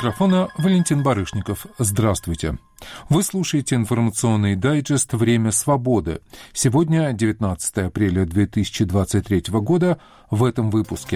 микрофона Валентин Барышников. Здравствуйте. Вы слушаете информационный дайджест «Время свободы». Сегодня 19 апреля 2023 года. В этом выпуске.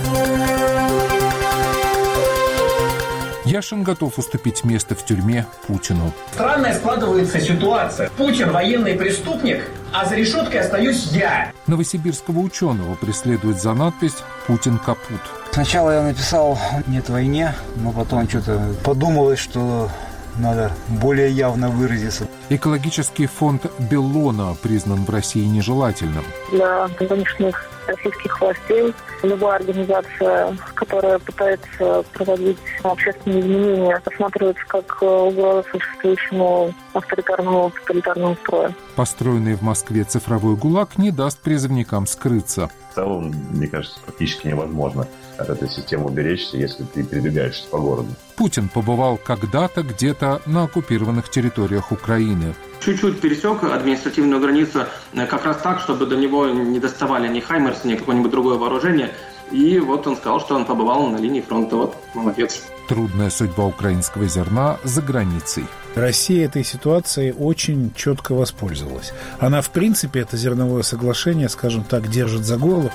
Яшин готов уступить место в тюрьме Путину. Странная складывается ситуация. Путин военный преступник, а за решеткой остаюсь я. Новосибирского ученого преследует за надпись «Путин капут». Сначала я написал «Нет войне», но потом что-то подумалось, что надо более явно выразиться. Экологический фонд Беллона признан в России нежелательным. Для нынешних российских властей любая организация, которая пытается проводить общественные изменения, рассматривается как угроза существующему авторитарному тоталитарному строю. Построенный в Москве цифровой ГУЛАГ не даст призывникам скрыться. В целом, мне кажется, практически невозможно от этой системы уберечься, если ты передвигаешься по городу. Путин побывал когда-то где-то на оккупированных территориях Украины. Чуть-чуть пересек административную границу как раз так, чтобы до него не доставали ни «Хаймерс», ни какое-нибудь другое вооружение. И вот он сказал, что он побывал на линии фронта. Вот, молодец. Трудная судьба украинского зерна за границей. Россия этой ситуацией очень четко воспользовалась. Она, в принципе, это зерновое соглашение, скажем так, держит за горло.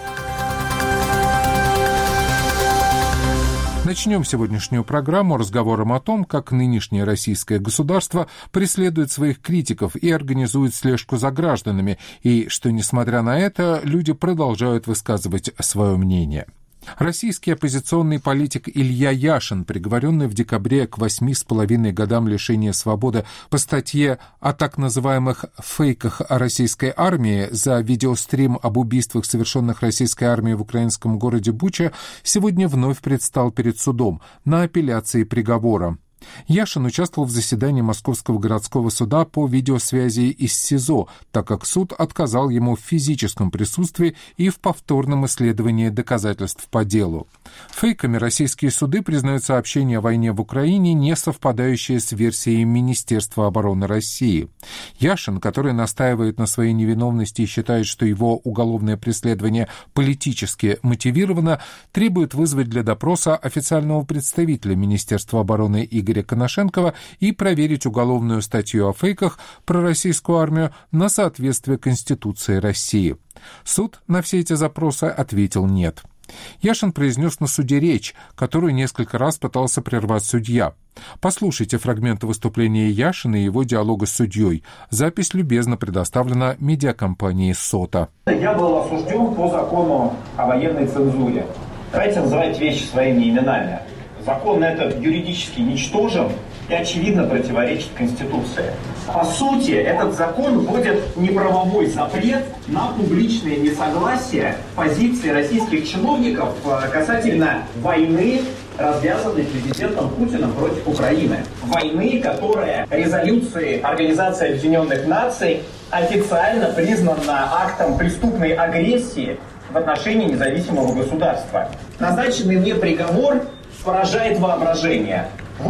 Начнем сегодняшнюю программу разговором о том, как нынешнее российское государство преследует своих критиков и организует слежку за гражданами, и что, несмотря на это, люди продолжают высказывать свое мнение. Российский оппозиционный политик Илья Яшин, приговоренный в декабре к 8,5 годам лишения свободы по статье о так называемых фейках о российской армии за видеострим об убийствах, совершенных российской армией в украинском городе Буча, сегодня вновь предстал перед судом на апелляции приговора. Яшин участвовал в заседании Московского городского суда по видеосвязи из СИЗО, так как суд отказал ему в физическом присутствии и в повторном исследовании доказательств по делу. Фейками российские суды признают сообщения о войне в Украине, не совпадающие с версией Министерства обороны России. Яшин, который настаивает на своей невиновности и считает, что его уголовное преследование политически мотивировано, требует вызвать для допроса официального представителя Министерства обороны Игоря Коношенкова и проверить уголовную статью о фейках про российскую армию на соответствие Конституции России. Суд на все эти запросы ответил «нет». Яшин произнес на суде речь, которую несколько раз пытался прервать судья. Послушайте фрагменты выступления Яшина и его диалога с судьей. Запись любезно предоставлена медиакомпанией «Сота». Я был осужден по закону о военной цензуре. Давайте называть вещи своими именами. Закон этот юридически ничтожен и очевидно противоречит Конституции. По сути, этот закон вводит неправовой запрет на публичное несогласие позиции российских чиновников касательно войны, развязанной президентом Путиным против Украины. Войны, которая резолюцией Организации Объединенных Наций официально признана актом преступной агрессии в отношении независимого государства. Назначенный мне приговор поражает воображение.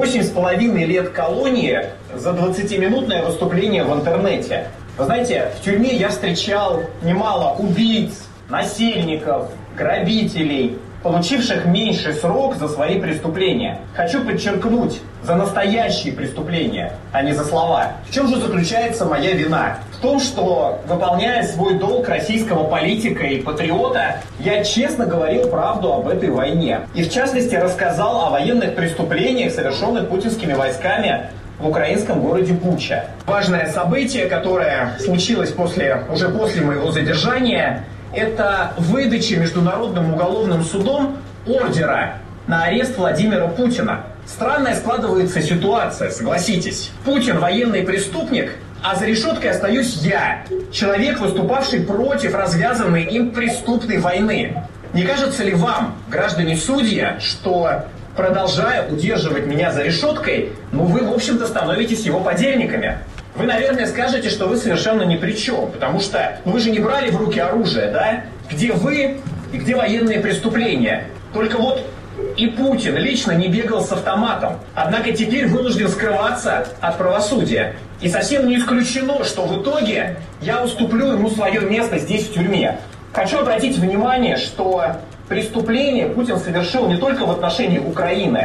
8,5 лет колонии за 20-минутное выступление в интернете. Вы знаете, в тюрьме я встречал немало убийц, насильников, грабителей, получивших меньший срок за свои преступления. Хочу подчеркнуть, за настоящие преступления, а не за слова. В чем же заключается моя вина? В том, что, выполняя свой долг российского политика и патриота, я честно говорил правду об этой войне. И в частности рассказал о военных преступлениях, совершенных путинскими войсками в украинском городе Буча. Важное событие, которое случилось уже после моего задержания, это выдача Международным уголовным судом ордера на арест Владимира Путина. Странная складывается ситуация, согласитесь. Путин военный преступник, а за решеткой остаюсь я, человек, выступавший против развязанной им преступной войны. Не кажется ли вам, граждане судьи, что, продолжая удерживать меня за решеткой, вы, в общем-то, становитесь его подельниками? Вы, наверное, скажете, что вы совершенно ни при чем, потому что вы же не брали в руки оружие, да? Где вы и где военные преступления? Только вот и Путин лично не бегал с автоматом, однако теперь вынужден скрываться от правосудия. И совсем не исключено, что в итоге я уступлю ему свое место здесь, в тюрьме. Хочу обратить внимание, что преступление Путин совершил не только в отношении Украины.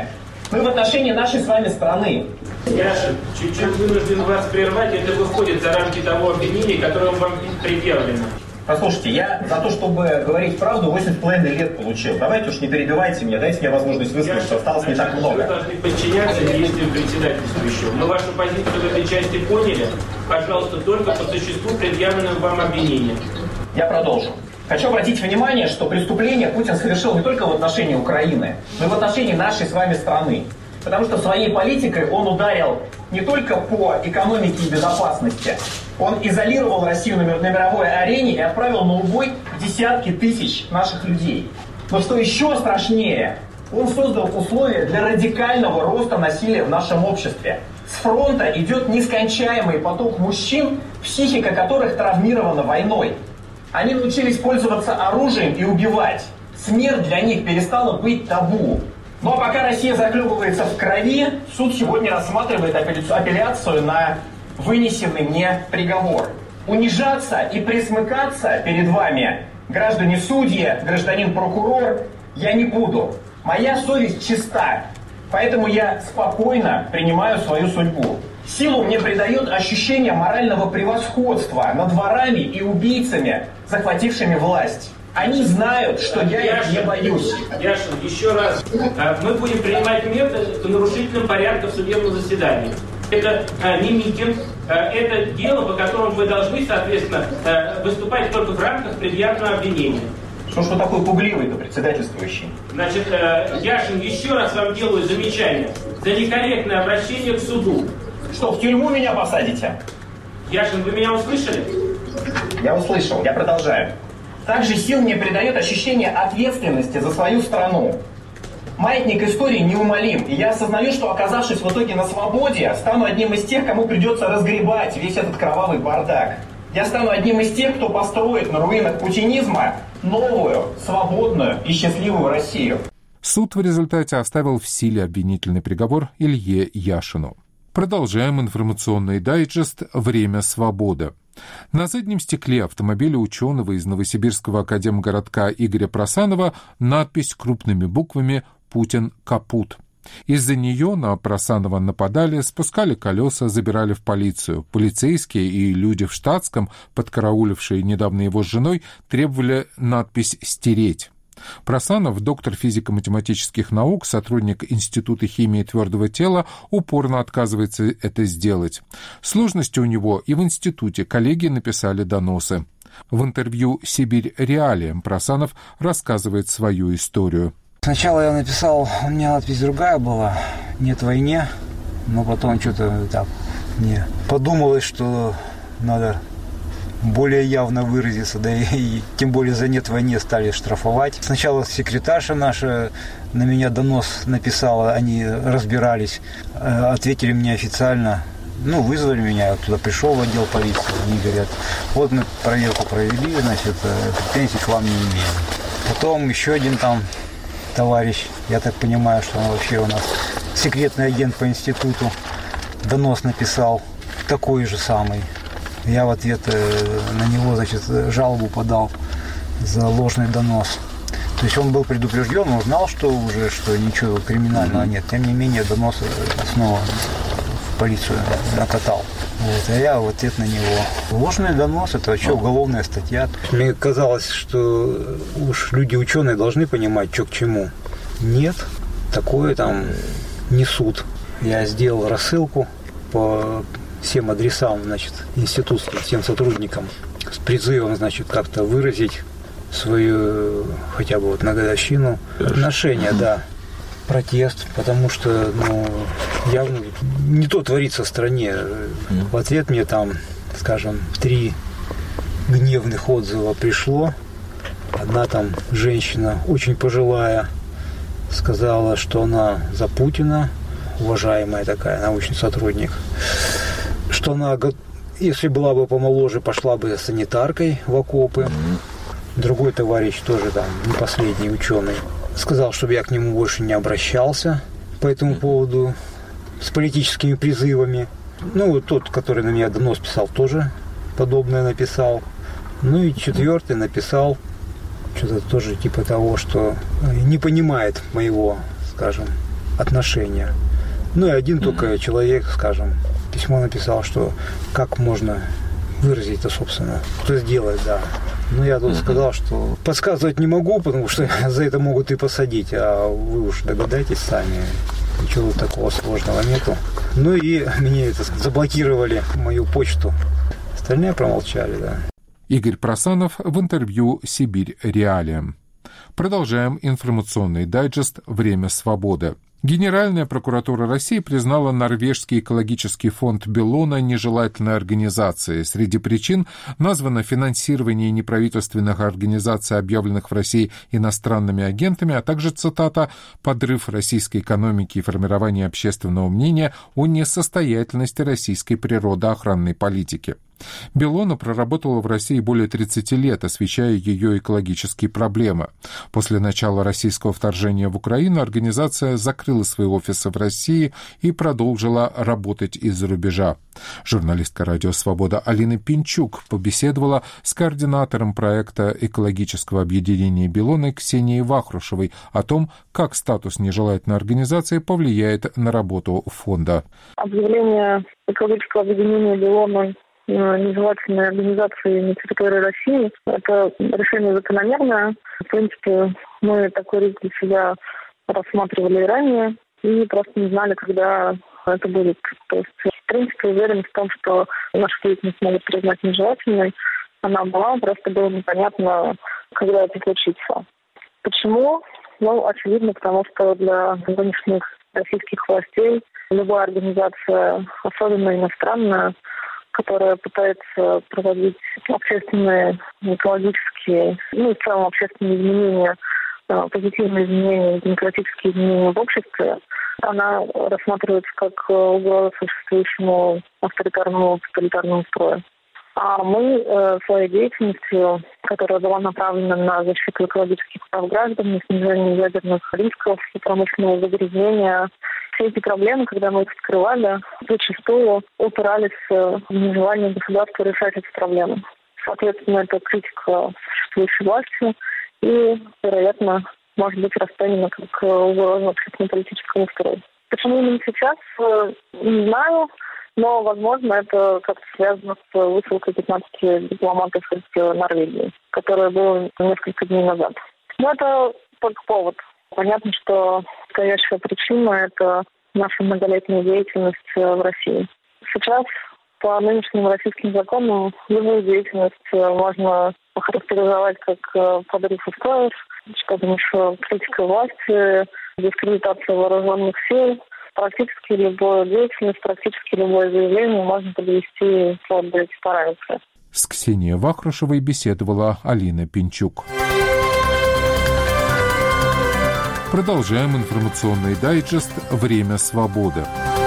Мы в отношении нашей с вами страны. Яшин, чуть-чуть вынужден вас прервать, это выходит за рамки того обвинения, которое вам предъявлено. Послушайте, я за то, чтобы говорить правду, 8,5 лет получил. Давайте уж не перебивайте меня, дайте мне возможность высказаться, осталось не так много. Вы должны подчиняться действиям председательствующего. Мы вашу позицию в этой части поняли. Пожалуйста, только по существу предъявленного вам обвинения. Я продолжу. Хочу обратить внимание, что преступление Путин совершил не только в отношении Украины, но и в отношении нашей с вами страны. Потому что своей политикой он ударил не только по экономике и безопасности, он изолировал Россию на мировой арене и отправил на убой десятки тысяч наших людей. Но что еще страшнее, он создал условия для радикального роста насилия в нашем обществе. С фронта идет нескончаемый поток мужчин, психика которых травмирована войной. Они научились пользоваться оружием и убивать. Смерть для них перестала быть табу. Ну а пока Россия захлебывается в крови, суд сегодня рассматривает апелляцию на вынесенный мне приговор. Унижаться и присмыкаться перед вами, граждане судьи, гражданин прокурор, я не буду. Моя совесть чиста, поэтому я спокойно принимаю свою судьбу. Силу мне придает ощущение морального превосходства над ворами и убийцами, захватившими власть. Они знают, что я их не боюсь. Яшин, еще раз. Мы будем принимать меры по нарушительным порядкам судебного заседания. Это не митинг, это дело, по которому вы должны, соответственно, выступать только в рамках предъявленного обвинения. Что ж вы такой пугливый-то, председательствующий? Значит, Яшин, еще раз вам делаю замечание за некорректное обращение к суду. Что, в тюрьму меня посадите? Яшин, вы меня услышали? Я услышал, я продолжаю. Также сил мне придает ощущение ответственности за свою страну. Маятник истории неумолим, и я осознаю, что, оказавшись в итоге на свободе, стану одним из тех, кому придется разгребать весь этот кровавый бардак. Я стану одним из тех, кто построит на руинах путинизма новую, свободную и счастливую Россию. Суд в результате оставил в силе обвинительный приговор Илье Яшину. Продолжаем информационный дайджест «Время свободы». На заднем стекле автомобиля ученого из Новосибирского академгородка Игоря Просанова надпись крупными буквами «Путин капут». Из-за нее на Просанова нападали, спускали колеса, забирали в полицию. Полицейские и люди в штатском, подкараулившие недавно его с женой, требовали надпись «Стереть». Просанов, доктор физико-математических наук, сотрудник Института химии твердого тела, упорно отказывается это сделать. Сложности у него и в институте, коллеги написали доносы. В интервью «Сибирь реалиям» Просанов рассказывает свою историю. Сначала я написал, у меня надпись другая была, «Нет войне», но потом что-то так мне подумалось, что надо более явно выразиться, да и тем более за «Нет войне» стали штрафовать. Сначала секретарша наша на меня донос написала, они разбирались, ответили мне официально, вызвали меня, я туда пришел в отдел полиции, они говорят, вот мы проверку провели, значит, претензий к вам не имеем. Потом еще один там товарищ, я так понимаю, что он вообще у нас секретный агент по институту, донос написал, такой же самый. Я в ответ на него, значит, жалобу подал за ложный донос. То есть он был предупрежден, он знал, что ничего криминального нет. Тем не менее, донос снова в полицию накатал. Вот, а я в ответ на него. Ложный донос – это вообще уголовная статья. Мне казалось, что уж люди ученые должны понимать, что к чему. Нет, такое там несут. Я сделал рассылку по всем адресам, значит, институтским, всем сотрудникам с призывом, значит, как-то выразить свою, хотя бы на годовщину, отношение, да, протест, потому что, явно не то творится в стране. В ответ мне там, скажем, 3 гневных отзыва пришло. Одна там женщина, очень пожилая, сказала, что она за Путина, уважаемая такая, научный сотрудник, что она, если была бы помоложе, пошла бы санитаркой в окопы. Другой товарищ, тоже там не последний ученый, сказал, чтобы я к нему больше не обращался по этому поводу с политическими призывами. Тот, который на меня донос писал, тоже подобное написал. И 4-й написал что-то тоже типа того, что не понимает моего, скажем, отношения. Ну и один только человек, скажем, письмо написал, что как можно выразить это, собственно, что сделать, да. Ну, я тут сказал, что подсказывать не могу, потому что за это могут и посадить, а вы уж догадайтесь сами, ничего такого сложного нету. Ну и мне это заблокировали, мою почту. Остальные промолчали, да. Игорь Просанов в интервью «Сибирь Реалиям». Продолжаем информационный дайджест «Время свободы». Генеральная прокуратура России признала норвежский экологический фонд Беллона нежелательной организацией. Среди причин названо финансирование неправительственных организаций, объявленных в России иностранными агентами, а также, цитата, «подрыв российской экономики и формирование общественного мнения о несостоятельности российской природоохранной политики». Беллона проработала в России более 30 лет, освещая ее экологические проблемы. После начала российского вторжения в Украину организация закрыла свои офисы в России и продолжила работать из-за рубежа. Журналистка «Радио Свобода» Алина Пинчук побеседовала с координатором проекта экологического объединения «Беллона» Ксенией Вахрушевой о том, как статус нежелательной организации повлияет на работу фонда. Объявление экологического объединения «Беллона» нежелательной организации на территории России. Это решение закономерное. В принципе, мы такой риск для себя рассматривали и ранее, и просто не знали, когда это будет. То есть, в принципе, уверенность в том, что нашу деятельность могут признать нежелательной, она была, просто было непонятно, когда это случится. Почему? Ну, очевидно, потому что для нынешних российских властей любая организация, особенно иностранная, которая пытается проводить общественные, экологические, ну и в целом общественные изменения, позитивные изменения, демократические изменения в обществе, она рассматривается как угроза существующему авторитарному, тоталитарному строю. А мы своей деятельностью, которая была направлена на защиту экологических прав граждан, на снижение ядерных рисков и промышленного загрязнения, все эти проблемы, когда мы их скрывали, зачастую упирались в нежелание государства решать эти проблемы. Соответственно, это критика существующей власти и, вероятно, может быть расценена как угроза общественно-политическому строю. Почему именно сейчас, не знаю, но, возможно, это как-то связано с высылкой 15 дипломатов из Норвегии, которая была несколько дней назад. Но это только повод. Понятно, что настоящая причина – это наша многолетняя деятельность в России. Сейчас по нынешним российским законам любую деятельность можно охарактеризовать как подрыв устоев, скажем еще, критика власти, дискредитация вооруженных сил. Практически любую деятельность, практически любое заявление можно подвести под эти параметры. С Ксенией Вахрушевой беседовала Алина Пинчук. Продолжаем информационный дайджест «Время свободы».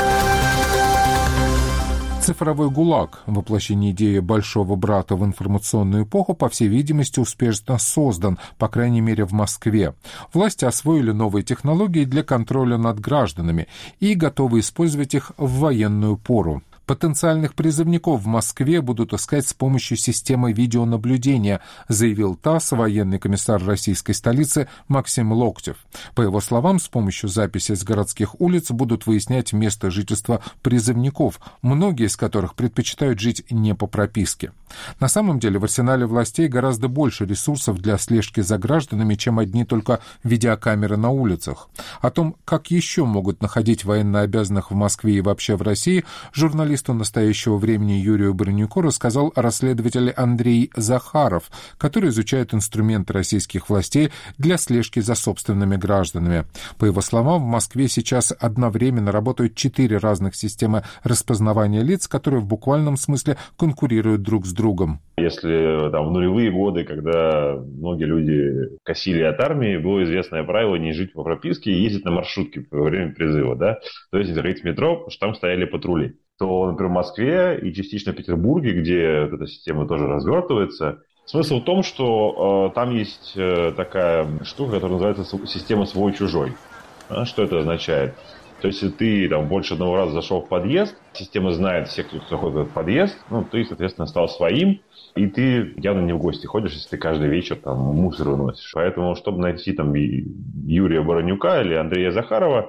Цифровой ГУЛАГ, воплощение идеи большого брата в информационную эпоху, по всей видимости, успешно создан, по крайней мере, в Москве. Власти освоили новые технологии для контроля над гражданами и готовы использовать их в военную пору. Потенциальных призывников в Москве будут искать с помощью системы видеонаблюдения, заявил ТАСС военный комиссар российской столицы Максим Локтев. По его словам, с помощью записи с городских улиц будут выяснять место жительства призывников, многие из которых предпочитают жить не по прописке. На самом деле в арсенале властей гораздо больше ресурсов для слежки за гражданами, чем одни только видеокамеры на улицах. О том, как еще могут находить военнообязанных в Москве и вообще в России, журналисту настоящего времени Юрию Баранюку рассказал расследователь Андрей Захаров, который изучает инструменты российских властей для слежки за собственными гражданами. По его словам, в Москве сейчас одновременно работают 4 разных системы распознавания лиц, которые в буквальном смысле конкурируют друг с другом. Если там, в нулевые годы, когда многие люди косили от армии, было известное правило не жить по прописке и ездить на маршрутке во время призыва, да? То есть заходить в метро, потому что там стояли патрули. То, например, в Москве и частично в Петербурге, где вот эта система тоже развертывается, смысл в том, что там есть такая штука, которая называется система свой-чужой. Что это означает? То есть, если ты там больше одного раза зашел в подъезд, система знает всех, кто заходит в этот подъезд, ты, соответственно, стал своим, и ты явно не в гости ходишь, если ты каждый вечер там мусор выносишь. Поэтому, чтобы найти там Юрия Баранюка или Андрея Захарова,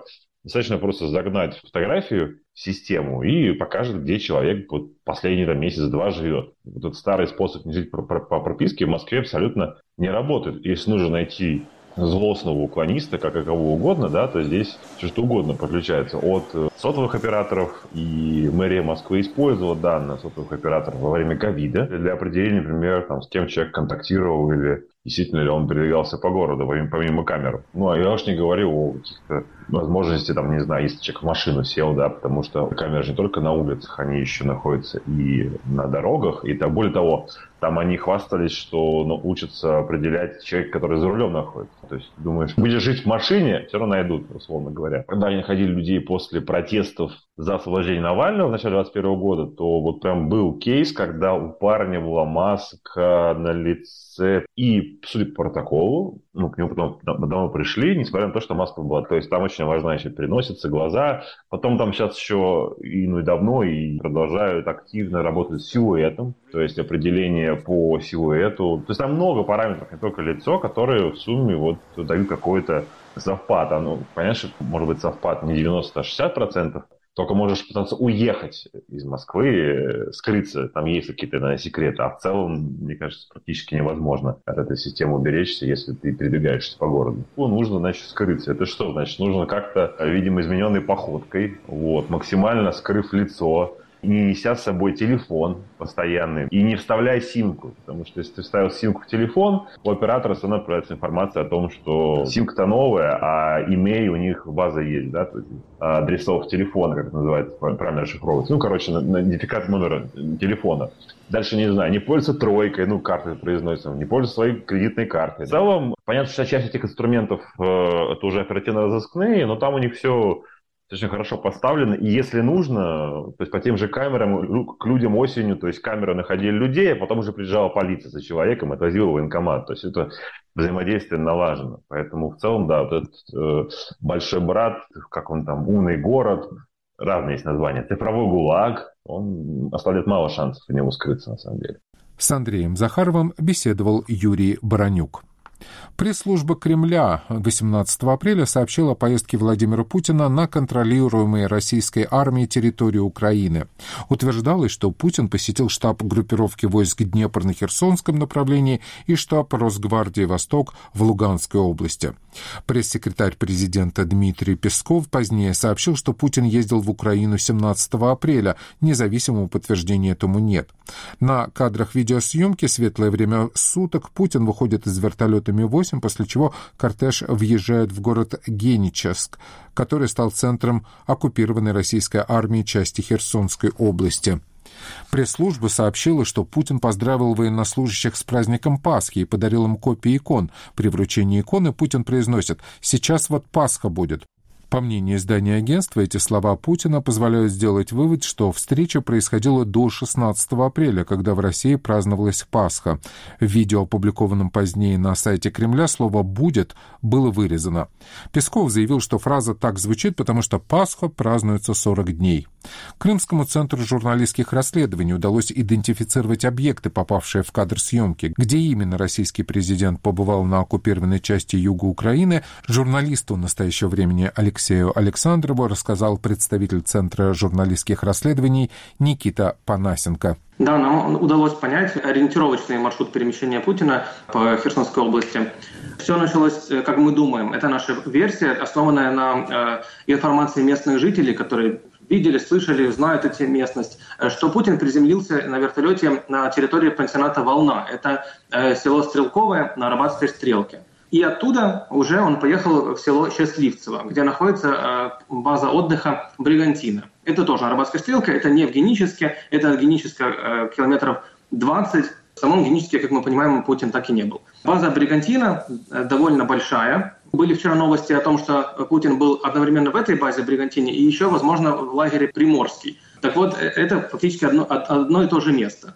Достаточно просто загнать фотографию в систему и покажет, где человек вот последний месяц-два живет. Вот этот старый способ не жить по прописке в Москве абсолютно не работает. Если нужно найти злостного уклониста, как и кого угодно, да, то здесь все что угодно подключается. От сотовых операторов, и мэрия Москвы использовала данные сотовых операторов во время ковида для определения, например, с кем человек контактировал или действительно ли он передвигался по городу помимо камер. А я уж не говорю о каких-то возможностях, не знаю, если человек в машину сел, да, потому что камеры же не только на улицах, они еще находятся и на дорогах, и более того, там они хвастались, что учатся определять человека, который за рулем находится. То есть, думаешь, будешь жить в машине, все равно найдут, условно говоря. Когда они находили людей после протестов за освобождение Навального в начале 2021 года, то вот прям был кейс, когда у парня была маска на лице. И, судя по протоколу, к нему потом домой пришли, несмотря на то, что маска была. То есть там очень важно еще переносятся глаза. Потом там сейчас еще и давно и продолжают активно работать с силуэтом. То есть определение по силуэту. То есть там много параметров, не только лицо, которые в сумме дают какой-то совпад. Понятно, что может быть совпад не 90, а 60%. Только можешь пытаться уехать из Москвы, скрыться, там есть какие-то секреты, а в целом, мне кажется, практически невозможно от этой системы уберечься, если ты передвигаешься по городу. Нужно, скрыться. Это что значит? Нужно как-то, видимо, измененной походкой, максимально скрыв лицо, не неся с собой телефон постоянный и не вставляя симку. Потому что если ты вставил симку в телефон, у оператора все равно отправляется информация о том, что симка-то новая, а имей у них база есть, да, то есть адресов телефона, как это называется, правильно расшифровывается. Идентификатор номера телефона. Дальше, не знаю, не пользуется тройкой, картой произносится, не пользуется своей кредитной картой. В целом, понятно, что часть этих инструментов это уже оперативно-розыскные, но там у них все очень хорошо поставлено, и если нужно, то есть по тем же камерам к людям осенью, то есть камеры находили людей, а потом уже приезжала полиция за человеком, отвозила в военкомат, то есть это взаимодействие налажено. Поэтому в целом, да, вот этот большой брат, как он там, умный город, разные есть названия, цифровой ГУЛАГ, он оставляет мало шансов у него скрыться на самом деле. С Андреем Захаровым беседовал Юрий Баранюк. Пресс-служба Кремля 18 апреля сообщила о поездке Владимира Путина на контролируемые российской армией территории Украины. Утверждалось, что Путин посетил штаб группировки войск Днепр на Херсонском направлении и штаб Росгвардии «Восток» в Луганской области. Пресс-секретарь президента Дмитрий Песков позднее сообщил, что Путин ездил в Украину 17 апреля. Независимого подтверждения этому нет. На кадрах видеосъемки «Светлое время суток» Путин выходит из вертолета Ми-8, после чего кортеж въезжает в город Геническ, который стал центром оккупированной российской армией части Херсонской области. Пресс-служба сообщила, что Путин поздравил военнослужащих с праздником Пасхи и подарил им копии икон. При вручении иконы Путин произносит: «Сейчас Пасха будет». По мнению издания агентства, эти слова Путина позволяют сделать вывод, что встреча происходила до 16 апреля, когда в России праздновалась Пасха. В видео, опубликованном позднее на сайте Кремля, слово «будет» было вырезано. Песков заявил, что фраза так звучит, потому что Пасха празднуется 40 дней. Крымскому центру журналистских расследований удалось идентифицировать объекты, попавшие в кадр съемки. Где именно российский президент побывал на оккупированной части юга Украины, журналисту настоящего времени Алексею Александрову рассказал представитель Центра журналистских расследований Никита Панасенко. Да, нам удалось понять ориентировочный маршрут перемещения Путина по Херсонской области. Все началось, как мы думаем, это наша версия, основанная на информации местных жителей, которые видели, слышали, знают эту местность, что Путин приземлился на вертолете на территории пансионата «Волна». Это село Стрелковое на Арбатской стрелке. И оттуда уже он поехал в село Счастливцево, где находится база отдыха «Бригантина». Это тоже Арбатская стрелка, это не в Геническе, это от Геническа километров 20. В самом Геническе, как мы понимаем, Путин так и не был. База «Бригантина» довольно большая. Были вчера новости о том, что Путин был одновременно в этой базе «Бригантине» и еще, возможно, в лагере «Приморский». Так вот, это фактически одно и то же место.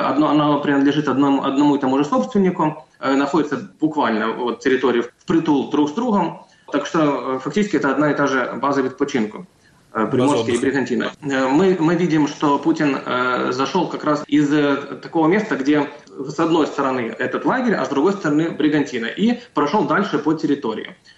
Оно принадлежит одному и тому же собственнику, находится буквально территории впритул друг с другом. Так что фактически это одна и та же база відпочинку. Приморский и Бригантина. Мы видим, что Путин зашел как раз из такого места, где с одной стороны этот лагерь, а с другой стороны Бригантина, и прошел дальше по территории.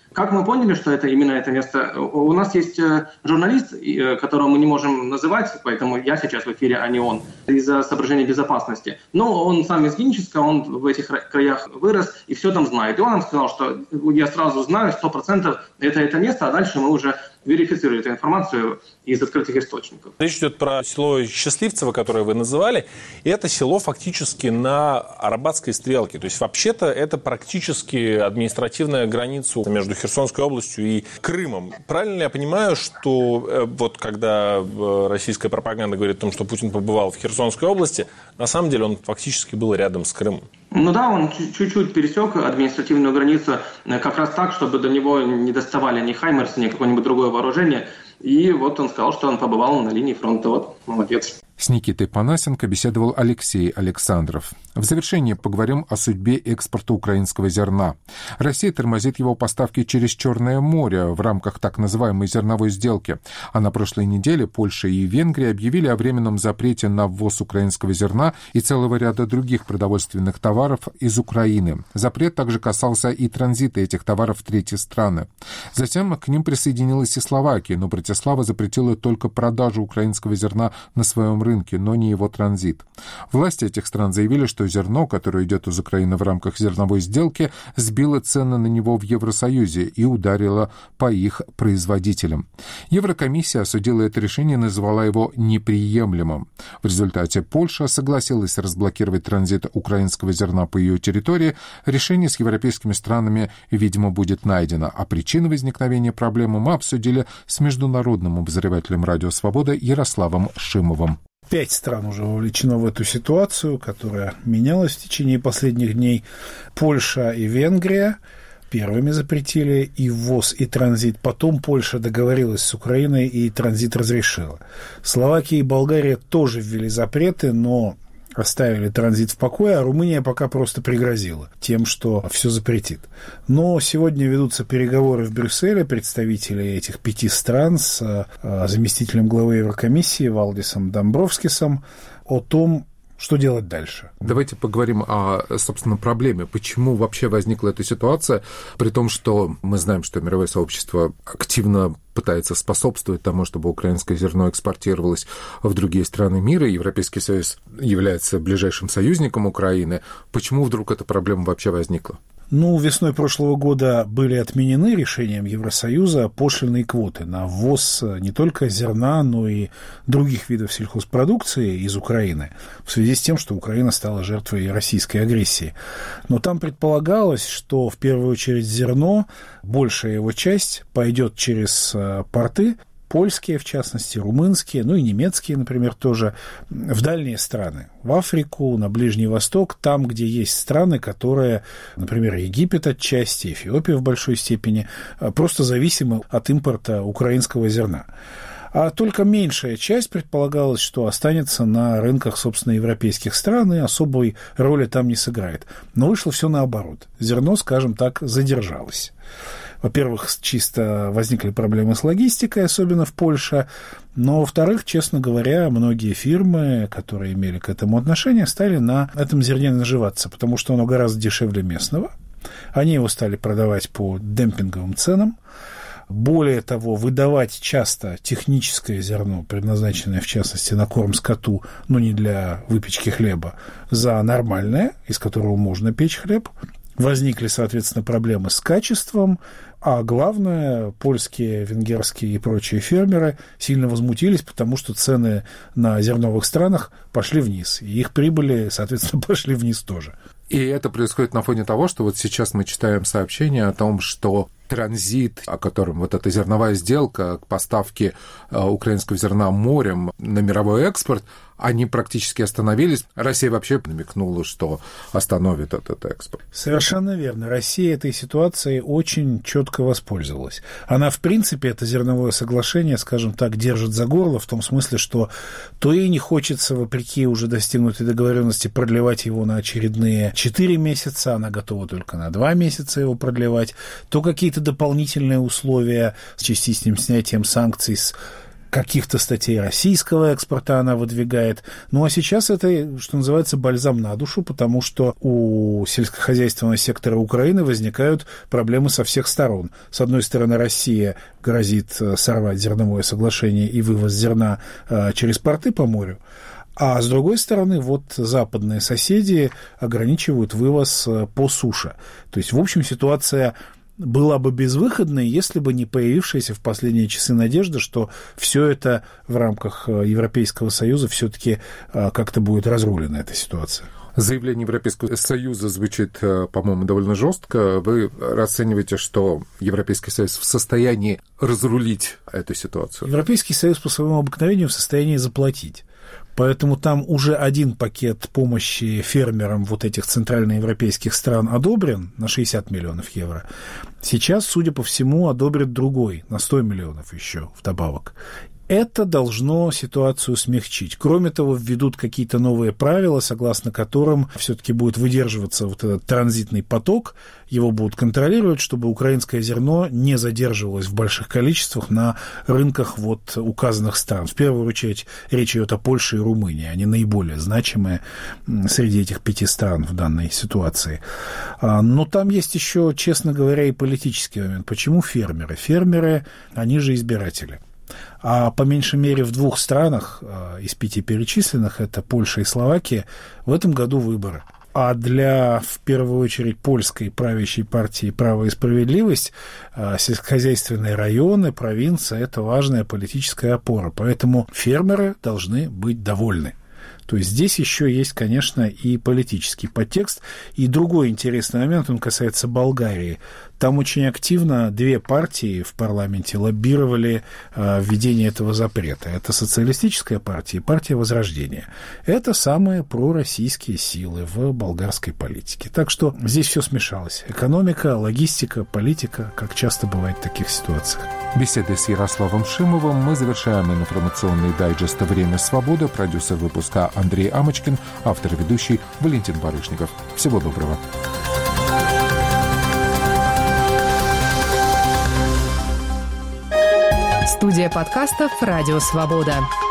Как мы поняли, что это именно это место? У нас есть журналист, которого мы не можем называть, поэтому я сейчас в эфире, а не он, из-за соображений безопасности. Но он сам из Геническа, он в этих краях вырос и все там знает. И он нам сказал, что я сразу знаю 100% это место, а дальше мы уже верифицируем эту информацию из открытых источников. Речь идет про село Счастливцево, которое вы называли. И это село фактически на Арабатской стрелке. То есть вообще-то это практически административная граница между Херсонской областью и Крымом. Правильно ли я понимаю, что вот когда российская пропаганда говорит о том, что Путин побывал в Херсонской области, на самом деле он фактически был рядом с Крымом? Ну да, он чуть-чуть пересек административную границу как раз так, чтобы до него не доставали ни «Хаймерс», ни какое-нибудь другое вооружение. И вот он сказал, что он побывал на линии фронта. Вот, молодец. С Никитой Панасенко беседовал Алексей Александров. В завершение поговорим о судьбе экспорта украинского зерна. Россия тормозит его поставки через Черное море в рамках так называемой зерновой сделки. А на прошлой неделе Польша и Венгрия объявили о временном запрете на ввоз украинского зерна и целого ряда других продовольственных товаров из Украины. Запрет также касался и транзита этих товаров в третьи страны. Затем к ним присоединилась и Словакия, но Братислава запретила только продажу украинского зерна на своем рынке, но не его транзит. Власти этих стран заявили, что зерно, которое идет из Украины в рамках зерновой сделки, сбило цены на него в Евросоюзе и ударило по их производителям. Еврокомиссия осудила это решение и назвала его неприемлемым. В результате Польша согласилась разблокировать транзит украинского зерна по ее территории. Решение с европейскими странами, видимо, будет найдено, а причины возникновения проблемы мы обсудили с международным обозревателем «Радио Свобода» Ярославом Шимовым. 5 стран уже вовлечено в эту ситуацию, которая менялась в течение последних дней. Польша и Венгрия первыми запретили и ввоз, и транзит. Потом Польша договорилась с Украиной и транзит разрешила. Словакия и Болгария тоже ввели запреты, но оставили транзит в покое, а Румыния пока просто пригрозила тем, что все запретит. Но сегодня ведутся переговоры в Брюсселе представителей этих 5 стран с заместителем главы Еврокомиссии Валдисом Домбровскисом о том, что делать дальше. Давайте поговорим о, собственно, проблеме. Почему вообще возникла эта ситуация, при том, что мы знаем, что мировое сообщество активно пытается способствовать тому, чтобы украинское зерно экспортировалось в другие страны мира. Европейский Союз является ближайшим союзником Украины. Почему вдруг эта проблема вообще возникла? Весной прошлого года были отменены решением Евросоюза пошлинные квоты на ввоз не только зерна, но и других видов сельхозпродукции из Украины в связи с тем, что Украина стала жертвой российской агрессии. Но там предполагалось, что в первую очередь зерно, большая его часть, пойдет через порты, польские, в частности, румынские, и немецкие, например, тоже, в дальние страны, в Африку, на Ближний Восток, там, где есть страны, которые, например, Египет отчасти, Эфиопия в большой степени, просто зависимы от импорта украинского зерна. А только меньшая часть предполагалось, что останется на рынках, собственно, европейских стран, и особой роли там не сыграет. Но вышло все наоборот. Зерно, скажем так, задержалось. Во-первых, чисто возникли проблемы с логистикой, особенно в Польше. Но, во-вторых, честно говоря, многие фирмы, которые имели к этому отношение, стали на этом зерне наживаться, потому что оно гораздо дешевле местного. Они его стали продавать по демпинговым ценам. Более того, выдавать часто техническое зерно, предназначенное, в частности, на корм скоту, но не для выпечки хлеба, за нормальное, из которого можно печь хлеб. Возникли, соответственно, проблемы с качеством, а главное, польские, венгерские и прочие фермеры сильно возмутились, потому что цены на зерновых странах пошли вниз, и их прибыли, соответственно, пошли вниз тоже. И это происходит на фоне того, что вот сейчас мы читаем сообщение о том, что транзит, о котором вот эта зерновая сделка к поставке украинского зерна морем на мировой экспорт, они практически остановились. Россия вообще намекнула, что остановит этот экспорт. Совершенно верно. Россия этой ситуацией очень четко воспользовалась. Она, в принципе, это зерновое соглашение, скажем так, держит за горло, в том смысле, что то ей не хочется, вопреки уже достигнутой договоренности, продлевать его на очередные 4 месяца, она готова только на 2 месяца его продлевать, то какие-то дополнительные условия с частичным снятием санкций, с каких-то статей российского экспорта она выдвигает. Ну, а сейчас это, что называется, бальзам на душу, потому что у сельскохозяйственного сектора Украины возникают проблемы со всех сторон. С одной стороны, Россия грозит сорвать зерновое соглашение и вывоз зерна через порты по морю. А с другой стороны, вот западные соседи ограничивают вывоз по суше. То есть, в общем, ситуация была бы безвыходной, если бы не появившаяся в последние часы надежда, что все это в рамках Европейского Союза все-таки как-то будет разрулена эта ситуация. Заявление Европейского Союза звучит, по-моему, довольно жестко. Вы расцениваете, что Европейский Союз в состоянии разрулить эту ситуацию? Европейский Союз по своему обыкновению в состоянии заплатить. Поэтому там уже один пакет помощи фермерам вот этих центральноевропейских стран одобрен на 60 миллионов евро. Сейчас, судя по всему, одобрят другой на 100 миллионов еще вдобавок. Это должно ситуацию смягчить. Кроме того, введут какие-то новые правила, согласно которым все-таки будет выдерживаться вот этот транзитный поток, его будут контролировать, чтобы украинское зерно не задерживалось в больших количествах на рынках вот указанных стран. В первую очередь речь идет о Польше и Румынии, они наиболее значимые среди этих 5 стран в данной ситуации. Но там есть еще, честно говоря, и политический момент. Почему фермеры? Фермеры, они же избиратели. А по меньшей мере в 2 странах из 5 перечисленных, это Польша и Словакия, в этом году выборы. А для, в первую очередь, польской правящей партии «Право и справедливость» сельскохозяйственные районы, провинция – это важная политическая опора. Поэтому фермеры должны быть довольны. То есть здесь еще есть, конечно, и политический подтекст. И другой интересный момент, он касается Болгарии. Там очень активно 2 партии в парламенте лоббировали введение этого запрета. Это Социалистическая партия и партия Возрождения. Это самые пророссийские силы в болгарской политике. Так что здесь все смешалось. Экономика, логистика, политика, как часто бывает в таких ситуациях. Беседы с Ярославом Шимовым мы завершаем информационный дайджест «Время свободы». Продюсер выпуска Андрей Амочкин, автор и ведущий Валентин Барышников. Всего доброго. Студия подкастов «Радио Свобода».